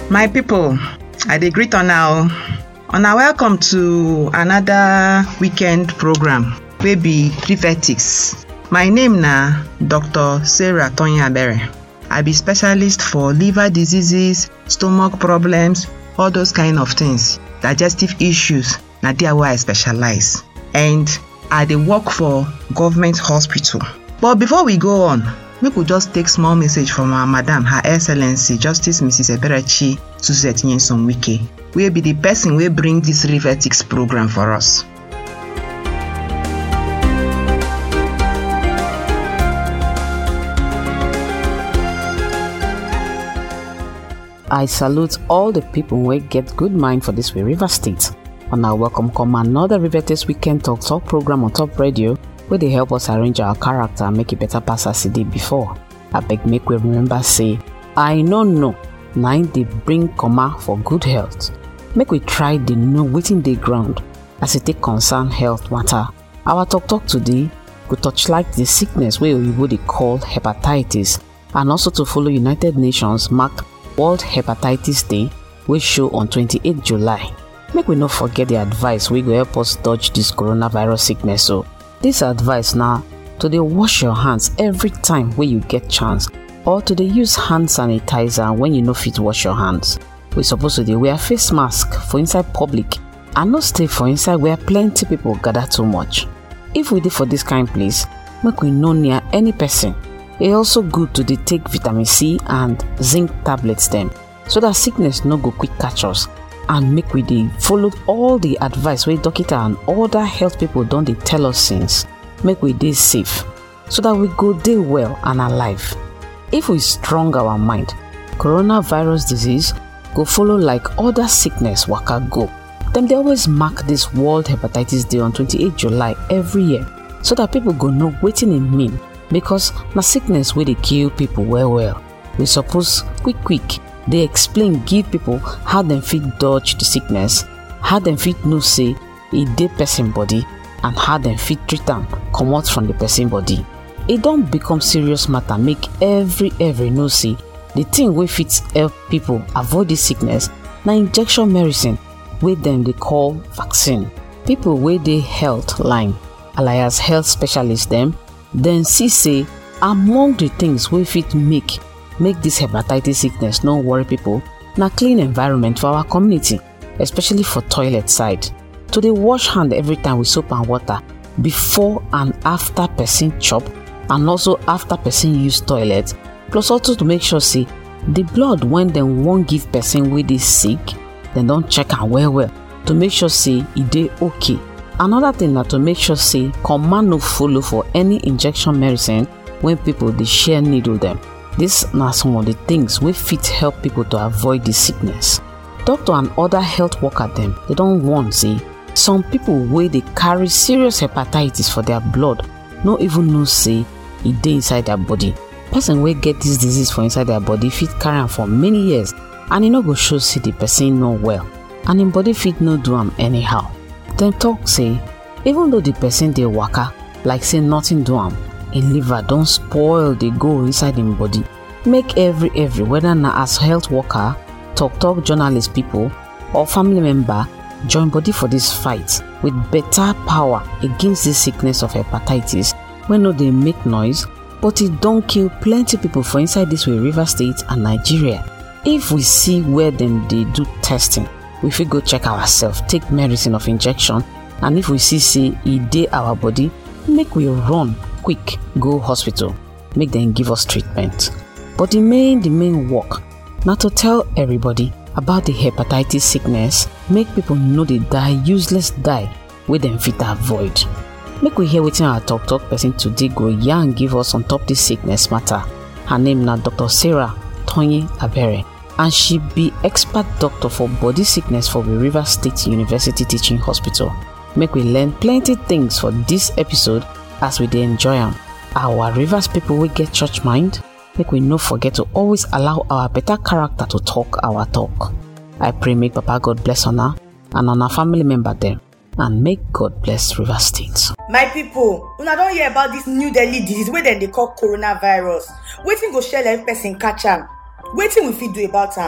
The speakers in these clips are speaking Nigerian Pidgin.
My people, I dey greet una. Una welcome to another weekend program wey be Prefetics. My name na Dr. Sarah Toyin Abere. I be specialist for liver diseases, stomach problems, all those kind of things, digestive issues. Na there where I specialize. And I dey work for government hospital. But before we go on, make we just take small message from our Madam, Her Excellency Justice Mrs. Eberechi Suzette Nyesom Wike, wey be the person wey bring this Prefetics program for us. I salute all the people who get good mind for this River State. And I welcome come another Prefetics Weekend Talk program on Top Radio, where they help us arrange our character and make it better pass as it did before. I beg make we remember say, I no know, nine they bring comma for good health. Make we try the know within the ground as it take concern health matter. Our talk today could touch like the sickness where we would call hepatitis, and also to follow United Nations marked World Hepatitis Day, which show on 28 July. Make we not forget the advice we go help us dodge this coronavirus sickness. So this advice now to dey wash your hands every time when you get chance, or to dey use hand sanitizer when you no fit wash your hands. We supposed to dey wear face mask for inside public and not stay for inside where plenty people gather too much. If we dey for this kind place, make we no near any person. It also good to dey take vitamin C and zinc tablets them, so that sickness no go quick catch us. And make we dey follow all the advice wey doctor and other health people don dey tell us since. Make we dey safe, so that we go dey well and alive. If we strong our mind, coronavirus disease go follow like other sickness waka go. Dem dey always mark this World Hepatitis Day on 28 July every year, so that people go know wetin e mean, because na sickness wey dey kill people well. We suppose quick dey explain, give people how dem fit dodge the sickness, how dem fit know say e dey person body, and how dem fit treat am comot from the person body. E don become serious matter. Make every know say the thing wey fit help people avoid this sickness na injection medicine wey dem dey call vaccine. People wey dey health line, alias health specialists dem see say among the things wey fit make this hepatitis sickness no worry people na clean environment for our community, especially for toilet side. To dey wash hand every time with soap and water before and after person chop, and also after person use toilet, plus also to make sure say the blood when dem wan give person wey dey sick, dem don check am well to make sure say e dey okay. Another thing na to make sure say command no follow for any injection medicine when people dey share needle them. This na some of the things wey fit help people to avoid the sickness. Doctor and other health worker dem, they don warn say some people wey dey carry serious hepatitis for their blood no even know say e dey inside their body. Person wey get this disease for inside their body fit carry am for many years, and e no go show say the person no well, and im body fit no do am anyhow. Dem talk say even though the person dey waka like say nothing do am, im liver don spoil dey go inside im body. Make every whether na as health worker, talk journalist people, or family member join body for this fight with better power against this sickness of hepatitis wey no dey make noise, but it don kill plenty people for inside this River State and Nigeria. If we see where dem dey do testing, we fit go check ourselves, take medicine of injection, and if we see say e dey our body, make we run quick go hospital, make them give us treatment. But the main work na to tell everybody about the hepatitis sickness, make people know they die useless die wey dem fit avoid. Make we hear wetin our talk person today go yarn give us on top this sickness matter. Her name na Dr. Sarah Toyin Abere, and she be expert doctor for body sickness for the River State University Teaching Hospital. Make we learn plenty things for this episode as we dey enjoy am. Our Rivers people wey get church mind, make we no forget to always allow our better character to talk our talk. I pray make Papa God bless una and on our family member them, and make God bless River State. My people, una don hear about this new deadly disease wey dem dey call coronavirus. Wetin go share if person catch am? Wetin we fit do about am?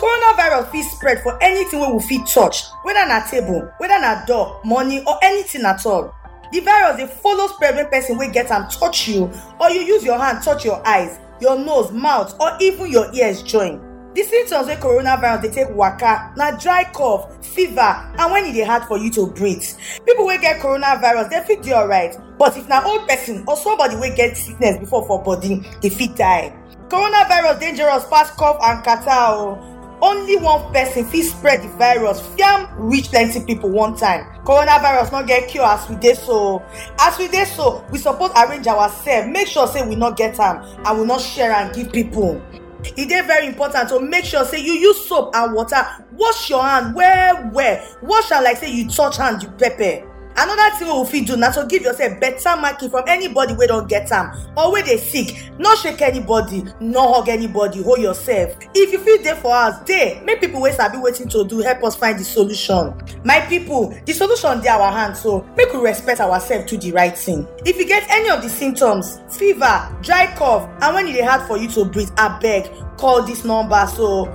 Coronavirus fit spread for anything wey we fit touch, whether na table, whether na door, money or anything at all. The virus dey follow spread when person wey get am touch you, or you use your hand touch your eyes, your nose, mouth or even your ears join. The symptoms wey coronavirus dey take waka na dry cough, fever and when e dey hard for you to breathe. People wey get coronavirus dey fit dey alright, but if na old person or somebody wey get sickness before for body, dey fit die. Coronavirus dangerous pass cough and catarrh o. Only one person fit spread the virus fiam reach plenty people one time. Coronavirus no get cure as we dey so. As we dey so, we suppose arrange ourselves, make sure say we no get am and we no share am give people. E dey very important to make sure say you use soap and water wash your hand well. Wash am like say you touch hand you pepper. Another thing wey we fit do na to give yourself better marking from anybody wey don get am or wey dey sick. No shake anybody, no hug anybody, hold yourself. If you fit dey for house, dey make people wey sabi wetin to do help us find the solution. My people, the solution dey our hand, so make we respect ourselves to the right thing. If you get any of the symptoms, fever, dry cough and when e dey hard for you to breathe, abeg call this number. So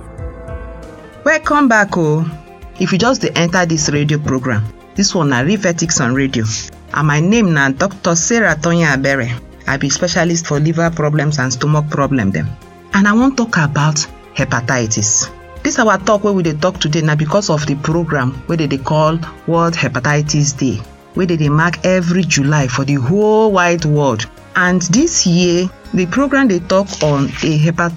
welcome back if you just dey enter this radio program. This one na Rivetics on radio, and my name na Dr. Sarah Tonya Abere. I be specialist for liver problems and stomach problem them, and I wan talk about hepatitis. This our talk wey we dey talk today na because of the program wey they call World Hepatitis Day, wey they mark every July for the whole wide world. And this year the program they talk on a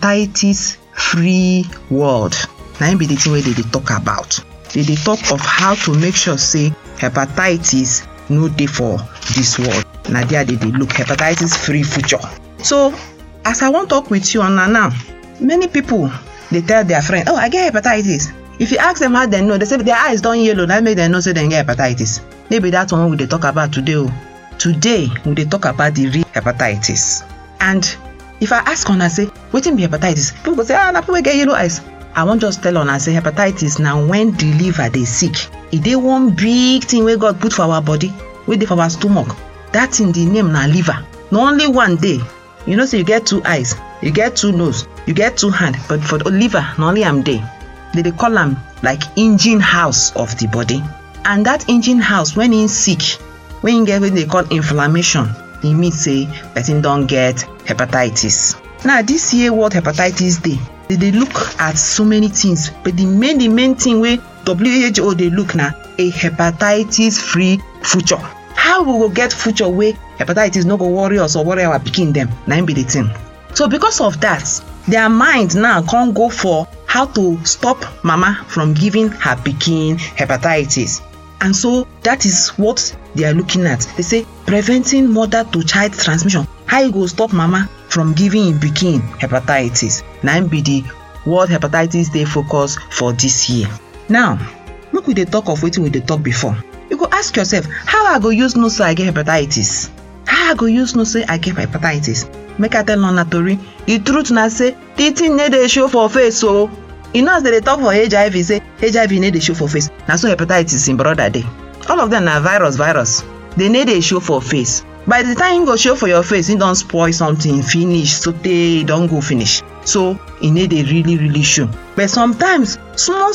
hepatitis-free world. Na be the thing wey they talk about. They talk of how to make sure say hepatitis no dey for this world. Na there they look hepatitis free future. So as I want to talk with you on now, many people they tell their friend, oh, I get hepatitis. If you ask them how they know, they say their eyes don't yellow. That make them know say they get hepatitis. Maybe that's one we they talk about today. Today we they talk about the real hepatitis. And if I ask on, I say, wetin be hepatitis? People go say, na people get yellow eyes. I won't just tell on and say hepatitis now when the liver they sick. It dey one big thing where God put for our body, wey dey for our stomach. That's in the name na liver. Not only one day. You know, so you get 2 eyes, you get 2 nose, you get 2 hands, but for the liver, not only am day. They call them like engine house of the body. And that engine house, when in sick, when you get what they call inflammation, it means say person don't get hepatitis. Now this year World Hepatitis Day, they look at so many things, but the main thing where WHO they look now a hepatitis free future. How we will get future where hepatitis no go worry us or worry our pikin them? Na be the thing. So because of that, their mind now can't go for how to stop mama from giving her pikin hepatitis. And so that is what they are looking at. They say preventing mother to child transmission. How you go stop mama from giving him pikin hepatitis? Na be the World Hepatitis Day focus for this year. Now, look we dey talk of wetin we dey talk before. You go ask yourself, how I go use know say I get hepatitis? How I go use know say I get hepatitis? Make I tell una tori. The truth na say the thing no dey show for face. So you know as they talk for HIV, say HIV no dey show for face. Na so hepatitis in brother dey. All of them na virus. They no dey show for face. By the time you go show for your face, you don't spoil something, finish, so they don't go finish. So it need a really show. But sometimes small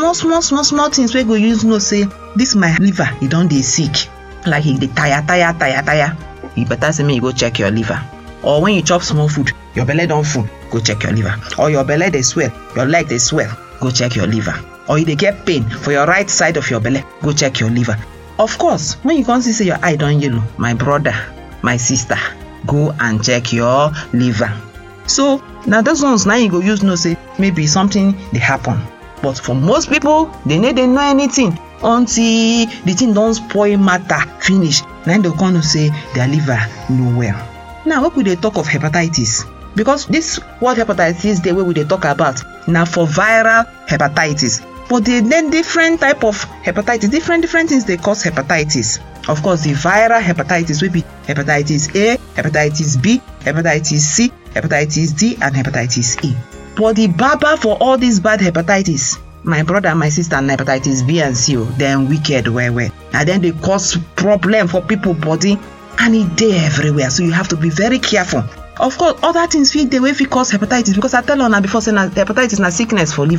things we go use no say this my liver, it don't dey sick. Like it dey tire. You better say me you go check your liver. Or when you chop small food, your belly don't full, go check your liver. Or your belly they swell, your leg they swell, go check your liver. Or if they get pain for your right side of your belly, go check your liver. Of course, when you can't see your eye don't yellow, my brother, my sister, go and check your liver. So now those ones now you go use no say maybe something they happen. But for most people, they need to know anything until the thing don't spoil matter finish. Then they come to say their liver no well. Now what could they talk of hepatitis? Because this World Hepatitis Day we talk about now for viral hepatitis. But then different type of hepatitis, different things they cause hepatitis. Of course, the viral hepatitis will be hepatitis A, hepatitis B, hepatitis C, hepatitis D, and hepatitis E. But the baba for all these bad hepatitis, my brother and my sister, and hepatitis B and C, then wicked well. And then they cause problem for people body, and it dey everywhere. So you have to be very careful. Of course, other things fit the way fit cause hepatitis, because I tell you now before saying hepatitis na sickness for liver.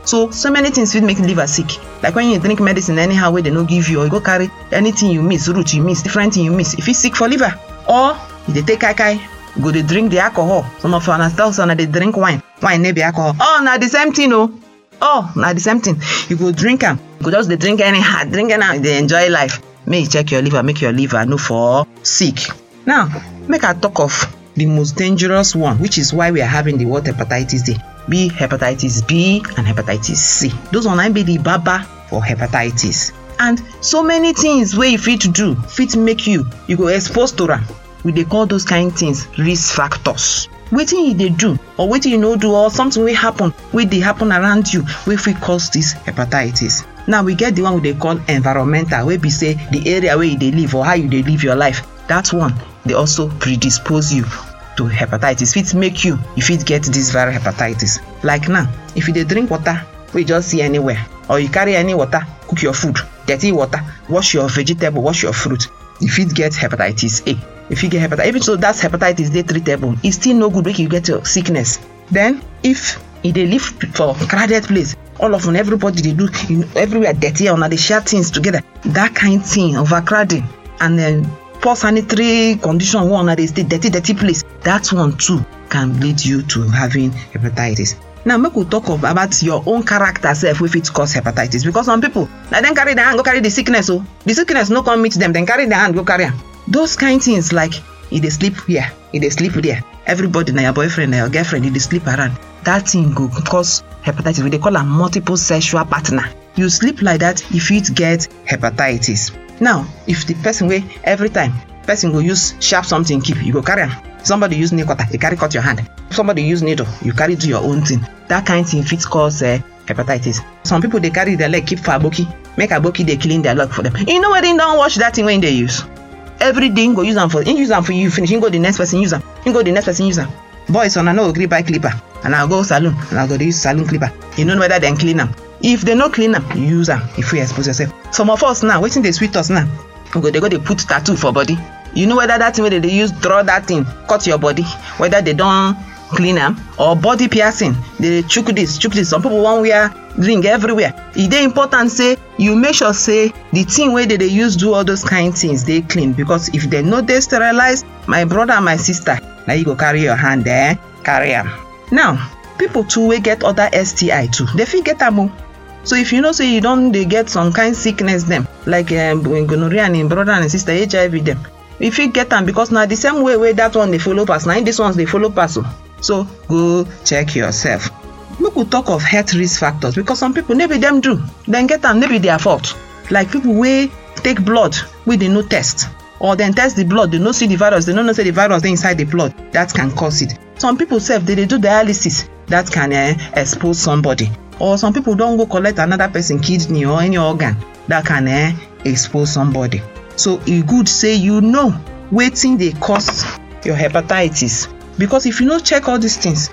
So many things fit make liver sick. Like when you drink medicine anyhow where they no give you, or you go carry anything you miss, root you miss, different thing you miss, if it's sick for liver. Or if they take kai, go they drink the alcohol. Some of you understand they drink wine. Wine may be alcohol. Oh, now the same thing, now the same thing. You go drink them. You go just they drink anyhow, they enjoy life. May you check your liver, make your liver no for sick. Now, make a talk of the most dangerous one, which is why we are having the World Hepatitis Day. Be hepatitis B and hepatitis C. Those one be the baba for hepatitis. And so many things where you fit to do, fit make you go exposed to them. We they call those kind of things risk factors. Waiting you they do, or waiting you no do, or something will happen, where they happen around you, where we cause this hepatitis. Now we get the one they call environmental, where we say the area where they live or how you they live your life. That one they also predispose you to hepatitis. It make you if it get this viral hepatitis. Like now, if you dey drink water, we just see anywhere, or you carry any water, cook your food, dirty water, wash your vegetable, wash your fruit. If it get hepatitis A, if you get hepatitis, even so that's hepatitis they treatable, it's still no good make you get your sickness. Then if they live for crowded place, all of them, everybody they do everywhere dirty, or they share things together. That kind of thing, overcrowding, and then poor sanitary condition, one they stay dirty place. That one too can lead you to having hepatitis. Now make we talk about your own character self if it cause hepatitis, because some people now then carry their hand go carry the sickness, so the sickness no come meet them, then carry their hand go carry them. Those kind of things, like if they sleep here, if they sleep there, everybody na your boyfriend, na your girlfriend, if they sleep around, that thing go cause hepatitis. We they call a multiple sexual partner. You sleep like that, if it get hepatitis. Now if the person way every time person go use sharp something keep, you go carry am. Somebody use nail cutter, you carry cut your hand. Somebody use needle, you carry do your own thing. That kind of thing fit cause hepatitis. Some people they carry their leg keep for aboki, make aboki they clean their leg for them. You know where they don't wash that thing when they use. Every day go use them for you finish. You go the next person use them. You go the next person use them. Boys on I know agree buy clipper, and I'll go salon and I'll go use salon clipper. You know whether they clean them. If they no clean them, you use them. If we expose yourself. Some of us now, waiting they sweet us now. They go they put tattoo for body. You know whether that thing where they use draw that thing, cut your body, whether they don't clean them, or body piercing, they chook this. Some people want wear ring everywhere. It is important say you make sure say the thing where they use do all those kind of things they clean, because if they know they sterilize, my brother and my sister, now you go carry your hand there, carry them. Now people too will get other STI too. They fit get them. So if you know say you don't they get some kind of sickness them, like gonorrhea and brother and sister, HIV them. If you get them, because now the same way that one they follow pass, now this ones they follow pass. So go check yourself. We could talk of health risk factors, because some people maybe them do, then get them, maybe their fault. Like people wey take blood, we they no test, or then test the blood, they no see the virus, they no know say the virus they inside the blood, that can cause it. Some people self they do dialysis, that can expose somebody. Or some people don't go collect another person kidney or any organ, that can expose somebody. So it good say you know waiting they cause your hepatitis, because if you not check all these things,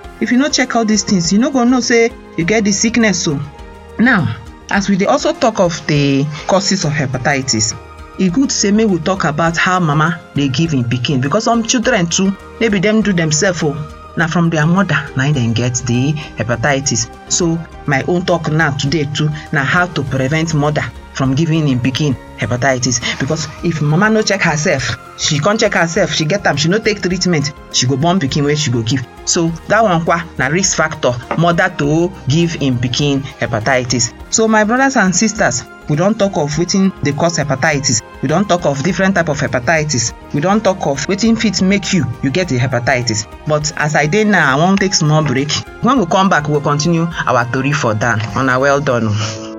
you not gonna know say you get the sickness. So now as we also talk of the causes of hepatitis, it good say me we talk about how mama they give in pikin, because some children too maybe them do themselves now from their mother now they get the hepatitis. So my own talk now today too now how to prevent mother from giving in pikin hepatitis, because if mama no check herself, she can't check herself, she get them, she no take treatment, she go born pikin where she go give. So that one na risk factor mother to give in pikin hepatitis. So my brothers and sisters, we don't talk of wetin dey cause hepatitis, we don't talk of different type of hepatitis, we don't talk of wetin fit make you get the hepatitis. But as I did now, I won't take small break. When we come back, we'll continue our story for Dan. On a well done.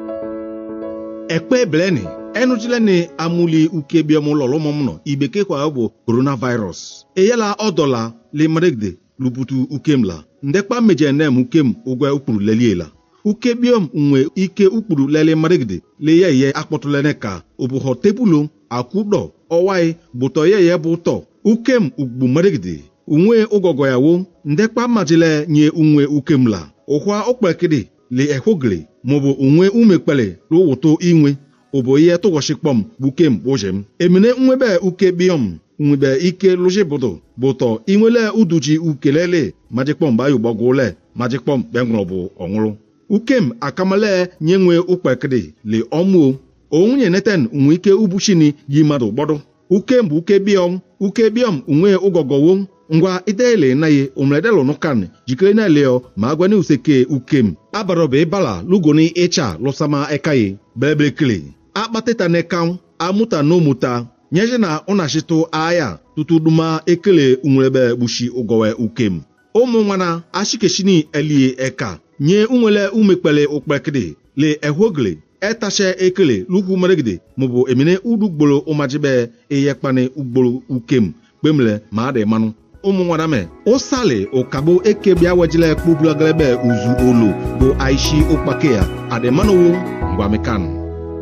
Ekpe bleni enujileni amuli ukebiomo lolomomno ibeke kwa obo coronavirus eyela odola le mregde lubutu ukemla ndekpa mejenem ukem ugwe ukpuru leliela ukebiom nwe ike ukpuru lele mregde le yeye akpotulene ka obuho tebulo akudo owai buto yeye buto ukem ugbu mregde unwe ugogoyawo ndekpa majile nye unwe ukemla ohwa okpekide le ehogre mobo unwe umekpele rowoto inwe oboye togoshikpom bukem bojem emine nwebe ukebiom nwebe ike lojibodo boto inwele uduji ukelele majikpom bayo bogole majikpom bengrobo onwuru ukem akamale nyenwe ukpekede le omu onye neten nwike ubushini yimado bodo ukem bu ukebiom unwe ugogowo ngwa idele naye omledelo nukan jikere na leo ma gwani useke ukem abarobe bala lugoni echa losama ekaye belebekele akpateta nekan amuta no muta nyeje na onashito aya tutuduma ekele unwebe bushi ugowe ukem omu nwana ashikeshini elie eka nye unwele umekpele ukpekede le ehwogle etashe ekele lugu maregide mobo emine udugbolo umajibe eyekpane ugbolo ukem gbemle ma de manu umu nwadame osale okabo ekebia wajile kpubulagalebe uzu olo bo aishi okpakea ade manu ngwamekan.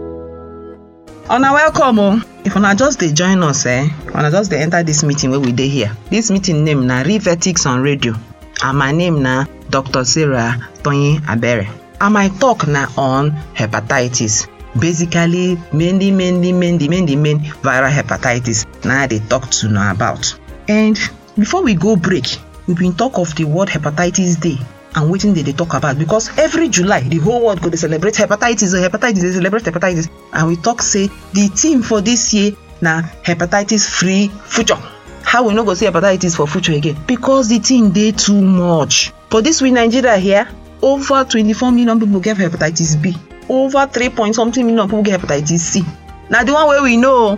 Una welcome. If una just dey join us, una just dey enter this meeting where we dey here. This meeting name na Rivetics on Radio, and my name na Dr. Sarah Tonyin Abere. And my talk na on hepatitis. Basically, mainly viral hepatitis. Now they talk to know about. And before we go break, we been talk of the World Hepatitis Day and wetin they talk about, because every July the whole world go to celebrate hepatitis, they celebrate hepatitis, and we talk say the theme for this year na hepatitis free future. How we no go say hepatitis for future again? Because the thing dey too much. For this week Nigeria here, over 24 million people get hepatitis B, over 3-point-something million people get hepatitis C. Now the one where we know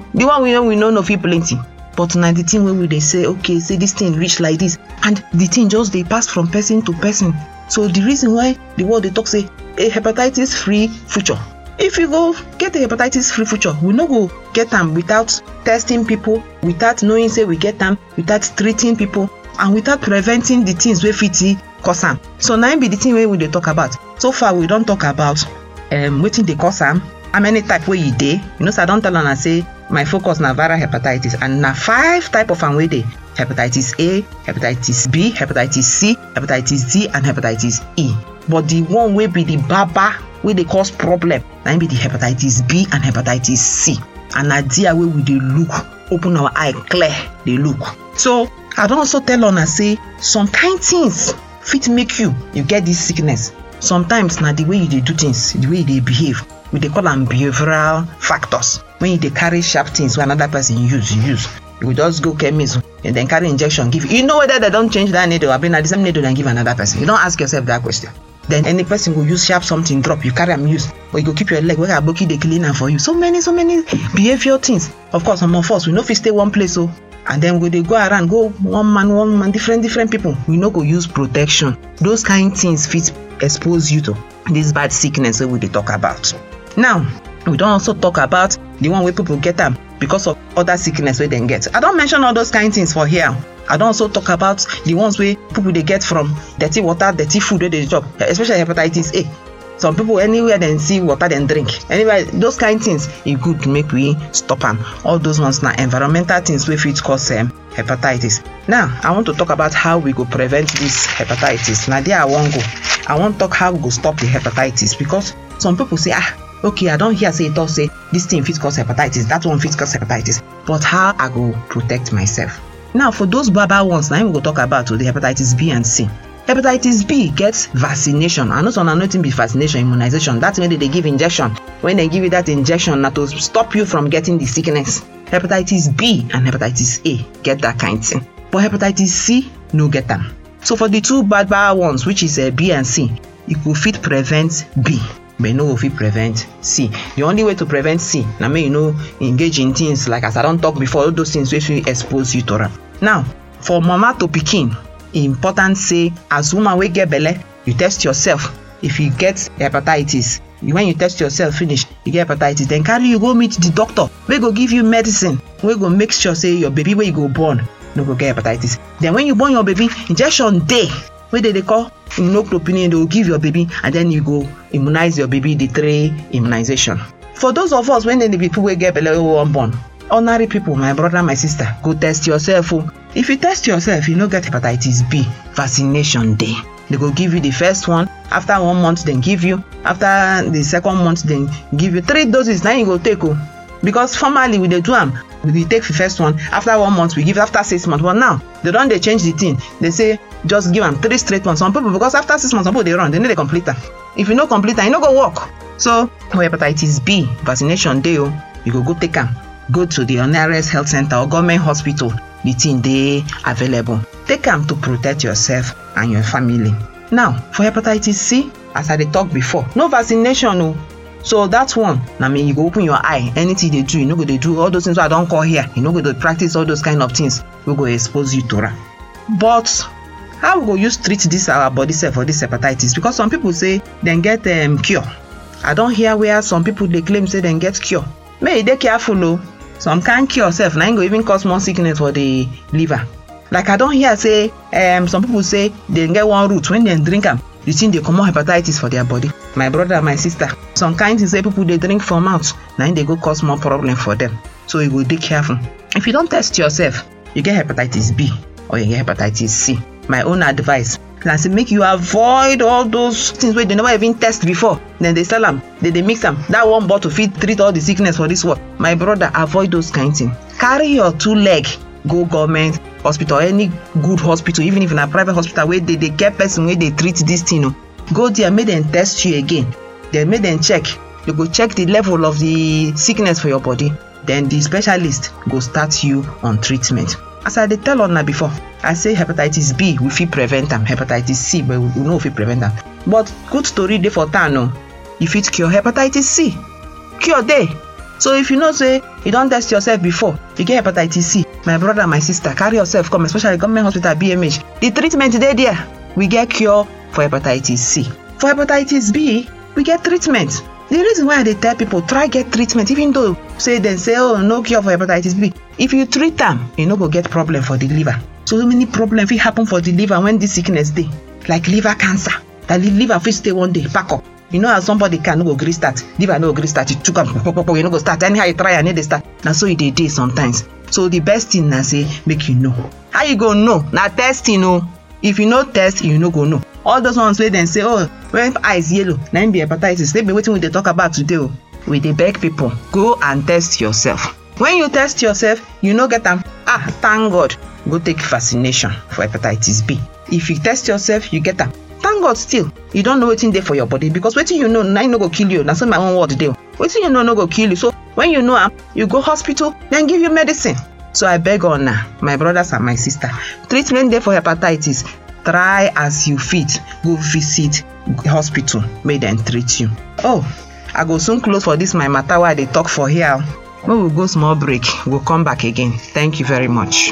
no fit plenty. But now the thing where we they say, okay, say this thing reach like this, and the thing just they pass from person to person. So the reason why the world they talk say a hepatitis free future. If you go get a hepatitis free future, we no go get them without testing people, without knowing say we get them, without treating people, and without preventing the things we fit cause them. So now be the thing where we they talk about. So far we don't talk about wetin they cause them, how many type where you dey. You know, so I don't tell and say my focus na viral hepatitis, and na 5 type of am wey dey: hepatitis A, hepatitis B, hepatitis C, hepatitis D, and hepatitis E. But the one wey be the baba wey dey cause problem na be the hepatitis B and hepatitis C. And na there wey we dey look, open our eye clear dey look. So I don also tell una say some kind things fit make you get this sickness. Sometimes na the way you dey do things, the way you dey behave. We dey call them behavioral factors. When you dey carry sharp things wey another person use, you will just go chemist and then carry injection give you. You know whether they don't change that needle or been at the same needle and give another person. You don't ask yourself that question. Then any person will use sharp something, drop, you carry them use, or you go keep your leg where aboki dey clean am for you. So many behavior things. Of course, some of us we no fit stay one place, so and then we dey go around, go one man, different people. We no go use protection. Those kind things fit expose you to this bad sickness that we dey talk about. Now, we don't also talk about the one where people get them because of other sickness where they get. I don't mention all those kind of things for here. I don't also talk about the ones where people they get from dirty water, dirty food where they chop, especially hepatitis A. Some people anywhere they see water then drink. Anyway, those kind of things it good to make we stop them. All those ones now environmental things where fit cause hepatitis. Now, I want to talk about how we go prevent this hepatitis. Now there I won't go. I want to talk how we go stop the hepatitis, because some people say, okay, I don't hear say it all say this thing fit cause hepatitis, that one fit cause hepatitis. But how I go protect myself? Now, for those baba ones, now we go talk about the hepatitis B and C. Hepatitis B gets vaccination. I know some are nothing be vaccination, immunization. That's when they give injection. When they give you that injection, not to stop you from getting the sickness. Hepatitis B and hepatitis A get that kind of thing. But hepatitis C, no get them. So for the two bad ones, which is B and C, it will fit prevent B, but no fit prevent C. The only way to prevent C, now may engage in things like, as I don't talk before, all those things which will expose you to them. Now, for mama to pikin, important say, as woman we get belle, you test yourself. If you get hepatitis, when you test yourself finish, you get hepatitis, then carry you go meet the doctor. We go give you medicine. We go make sure say your baby where you go born no go get hepatitis. Then when you born your baby, injection day where they call immunoclopine, they will give your baby, and then you go immunize your baby, the 3 immunization. For those of us when the people will get belle unborn, ordinary people, my brother, my sister, go test yourself. If you test yourself, you no get hepatitis B, vaccination day. They go give you the first one. After 1 month, then give you. After the second month, then give you 3 doses. Now you go take. Because formerly we dey do am, we take the first one. After 1 month, we give after 6 months. But now they change the thing. They say just give am 3 straight months. Some people, because after 6 months, some people they run, they need to complete am. If you no complete am, you no go work. So for hepatitis B vaccination dey o, you go take am. Go to the nearest health center or government hospital. The thing dey available. Take am to protect yourself and your family. Now for hepatitis C, as I dey talk before, no vaccination o. So that one, I mean, you go open your eye. Anything they do, you no go dey do all those things I don't call here. You no go dey practice all those kind of things. We go expose you to am. But how we go use treat this our body self for this hepatitis? Because some people say dem get cure. I don hear where some people dey claim say dem get cure. May you dey careful o. Some kind cure self na go even cause more sickness for the liver. Like I don hear say some people say dem get one root when dem drink am, the thing dey comot hepatitis for their body. My brother and my sister, some kind things say people dey drink for mouth na dey go cause more problem for them. So you go dey careful. If you don test yourself, you get hepatitis B or you get hepatitis C, my own advice na say make you avoid all those things wey they never even test before. Then they sell am, they mix am. That one bottle fit treat all the sickness for this world. My brother, avoid those kind things. Carry your 2 leg go government hospital, any good hospital, even if in a private hospital where they get person where they treat this thing. Go there, make them test you again. Then make them check. They go check the level of the sickness for your body. Then the specialist go start you on treatment. As I tell on before, I say hepatitis B, we fit prevent them. Hepatitis C, but we know we fit prevent them. But good story dey for town. You fit cure hepatitis C. Cure dey. So if you know say you don't test yourself before, you get hepatitis C, my brother, my sister, carry yourself come, especially government hospital BMH. The treatment dey there. We get cure for hepatitis C. For hepatitis B, we get treatment. The reason why they tell people try get treatment, even though say oh no cure for hepatitis B, if you treat them, you no go get problem for the liver. So many problems will happen for the liver when this sickness dey, like liver cancer. The liver fit stay one day pack up. You know how somebody can no go gree start, liver no go gree start, you took am, you no go start. Anyhow you try and need to start. Now so it dey sometimes. So the best thing na say make you know. How you go know? Na testing o. If you no test, you no go know. All those ones where then say, oh, when eyes yellow, na be hepatitis. They be waiting with they talk about today. We dey beg people, go and test yourself. When you test yourself, you no get them. Thank God. Go take vaccination for hepatitis B. If you test yourself, you get them. Thank God still, you don't know what's in there for your body, because waiting you know, now no go kill you. That's not my own word there. Waiting you know no go kill you. So when you know you go hospital, then give you medicine. So I beg on my brothers and my sister, treatment there for hepatitis. Try as you fit, go visit the hospital, may them treat you. Oh, I go soon close for this my matter while they talk for here. When we go small break, we'll come back again. Thank you very much.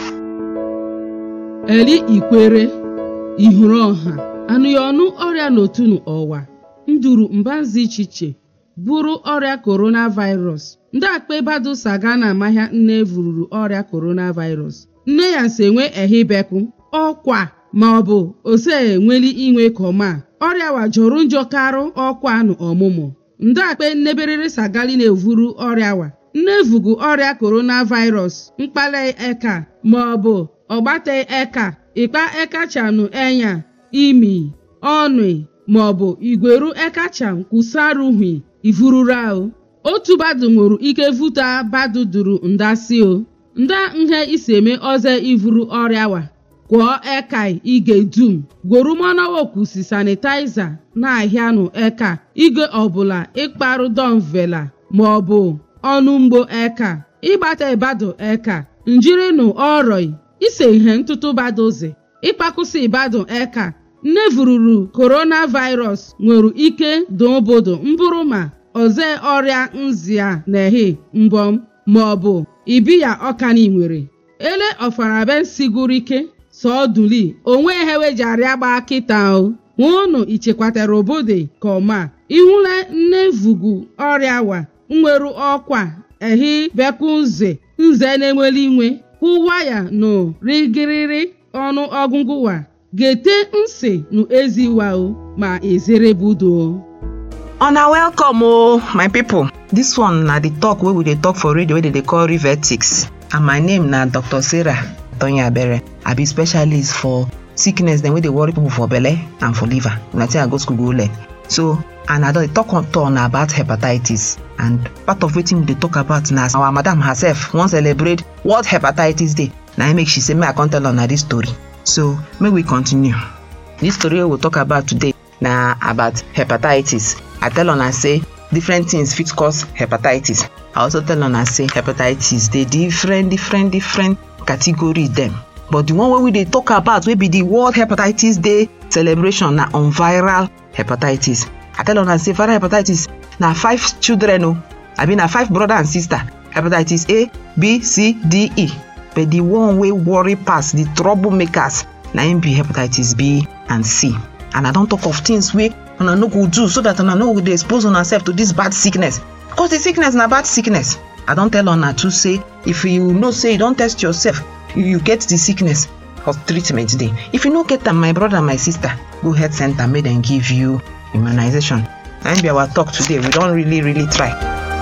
Eli Ikwere, ihuru ọha, anụ ya ọnụ ọrịa n'otunu ọwa, nduru mbanzi ichiche, buru ọrịa coronavirus. Ndị akpa badu saga na amahịa nne vururu ọrịa coronavirus. Nne ya nse enwe ehibeku, ọkwa ma ọ bụ ose enweli inwe koma. Ọrịa wa jọrọ njọ karụ ọkwa anụ ọmụmụ. Ndị akpa nneberere sagali na-evuru ọrịa wa. Nne vugu ọrịa coronavirus, mkpale eka ma ọ bụ ọgbate eka, ịkpa ekachanụ enya, imi, ọnụ ma ọ bụ igweru ekachan kwusaruhi ivururu ahụ. Otu badu nwụrụ ike vuta badu duru ndasi o. Nda ihe iseme oze ivuru ọrịa wa. Kwọ ekai ige dum. Gworu monowokusi sanitizer na ahịanụ eka. Ige ọbụla ịkparụ donvela ma ọ bụ ọnụ mgbo eka. Ịgbata badu eka. Njirinu ọrọị. Ise ihe ntụtụ badoze. Ịkpakwụsị badu eka. Nne vururu coronavirus nwere ike dobodo mbụrụ ma oze ọrịa nzia nehi mbom ma ọ bụ ibiya ọkani nwere. Ele ọfarabe siguru ike sọduli onwe heweji arịa gba kịta o. Nwụnụ ichekwatara obode kọma. Ihule nne vugu ọrịa wa nweru ọkwa ehi bekunze nze na-enweli inwe kwụwa ya no rigiriri ọnụ ọgụgụ wa gete nsi nu eziwa o ma ezere budo. Una welcome my people. This one na the talk wey we dey talk for radio wey they call Rivetics. And my name na Dr. Sarah Tonyabere. I be specialist for sickness dem wey dey worry people for belle and for liver. Una think I go school go learn. So and I don talk on about hepatitis, and part of wetin we dey talk about na our madam herself wan celebrate World Hepatitis Day. Na make she say make I come tell una this story. So may we continue. This story we will talk about today na about hepatitis. I tell una say different things fit cause hepatitis. I also tell una say hepatitis dey different category dem. But the one wey we dey talk about wey be the World Hepatitis Day celebration na on viral hepatitis. I tell una say viral hepatitis na 5 children o. I mean na 5 brother and sister. Hepatitis A, B, C, D, E. But the one wey worry pass, the troublemakers, na im be hepatitis B and C. And I don talk of things wey una no go do so that una no go dey expose una self to this bad sickness. Because the sickness na bad sickness. I don tell una to say if you know say you don test yourself, you get the sickness, or treatment dey. If you no get am, my brother, my sister, go health center make dem give you immunization. Na im be our talk today. We don really try.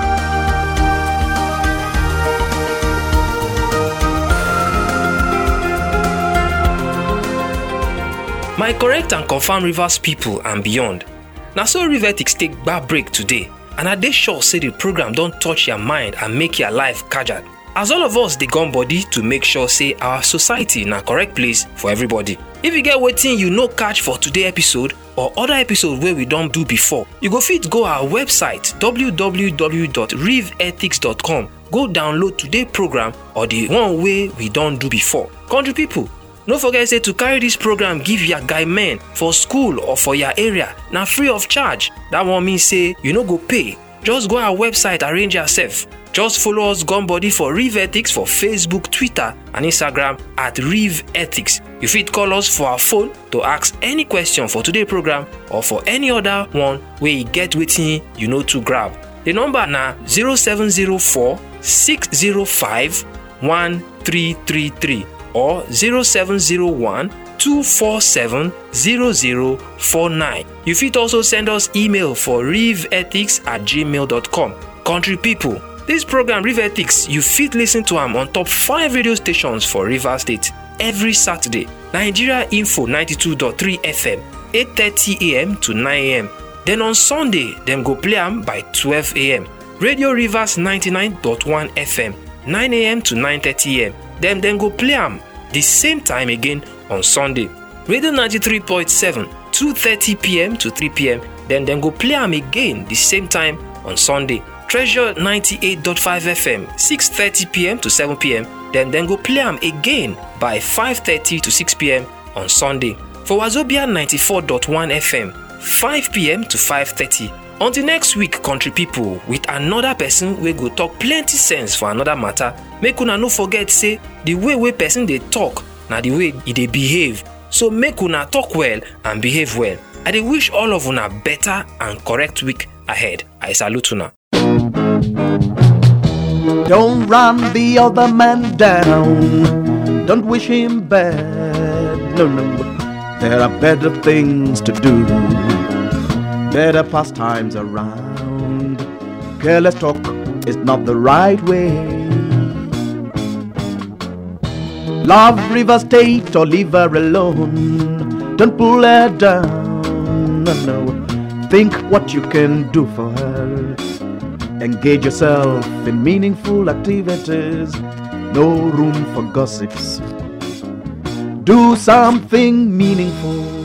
My correct and confirmed Rivers people and beyond. Now so Riveretics take bar break today, and I dey sure say the program don't touch your mind and make your life kajad. As all of us dey gone body to make sure say our society na correct place for everybody. If you get wetin you no catch for today episode or other episode where we don't do before, you go fit go our website www.rivethics.com, go download today program or the one way we don't do before. Country people, no forget say to carry this program give your guy men for school or for your area na free of charge. That one mean say you no go pay. Just go our website, arrange yourself. Just follow us Gone Body for Riveretics for Facebook, Twitter and Instagram at Riveretics. You fit call us for our phone to ask any question for today's program or for any other one where you get wetin you know to grab. The number na 0704 605 1333 or 0701 247 0049. You fit also send us email for rivethics@gmail.com. Country people, this program Riveretics, you fit listen to am on top 5 radio stations for Rivers State every Saturday. Nigeria Info 92.3 FM, 8:30 a.m. to 9 a.m. Then on Sunday, them go play am by 12 a.m. Radio Rivers 99.1 FM, 9 a.m. to 9:30 a.m. Then go play am the same time again on Sunday. Radio 93.7, 2:30 p.m. to 3 p.m. Then go play am again the same time on Sunday. Treasure 98.5 FM, 6:30 p.m. to 7 p.m. Then go play am again by 5:30 to 6 p.m. on Sunday. For Wazobia 94.1 FM, 5 p.m. to 5:30. Until next week, country people, with another person we go talk plenty sense for another matter. Make una no forget say the way person they talk, na the way they behave. So make una talk well and behave well. I dey wish all of una better and correct week ahead. I salute una. Don't run the other man down. Don't wish him bad. No. There are better things to do. Better pastimes around. Careless talk is not the right way. Love River State or leave her alone. Don't pull her down. No. Think what you can do for her. Engage yourself in meaningful activities. No room for gossips. Do something meaningful.